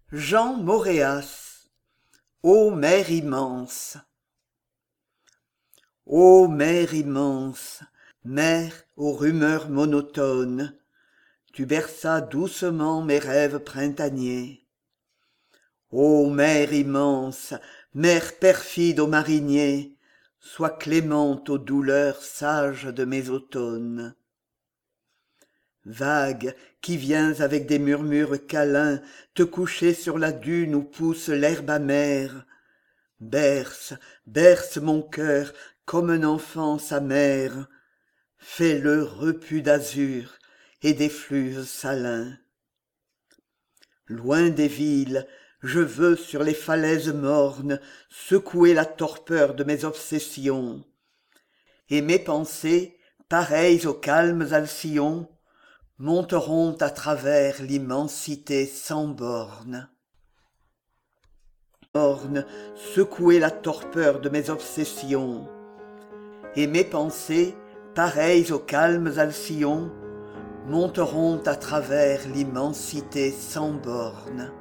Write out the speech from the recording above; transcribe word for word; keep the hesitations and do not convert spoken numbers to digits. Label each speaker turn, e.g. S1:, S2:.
S1: Jean Moréas. Ô mer immense! Ô mer immense, mer aux rumeurs monotones, tu berças doucement mes rêves printaniers. Ô mer immense, mer perfide aux mariniers, sois clémente aux douleurs sages de mes automnes. Vague qui viens avec des murmures câlins te coucher sur la dune où pousse l'herbe amère, berce, berce mon cœur comme un enfant sa mère, fais-le repu d'azur et d'effluves salins. Loin des villes, je veux sur les falaises mornes secouer la torpeur de mes obsessions, et mes pensées, pareilles aux calmes alcyons, monteront à travers l'immensité sans bornes. Bornes, secouer la torpeur de mes obsessions, et mes pensées, pareilles aux calmes alcyons, monteront à travers l'immensité sans bornes.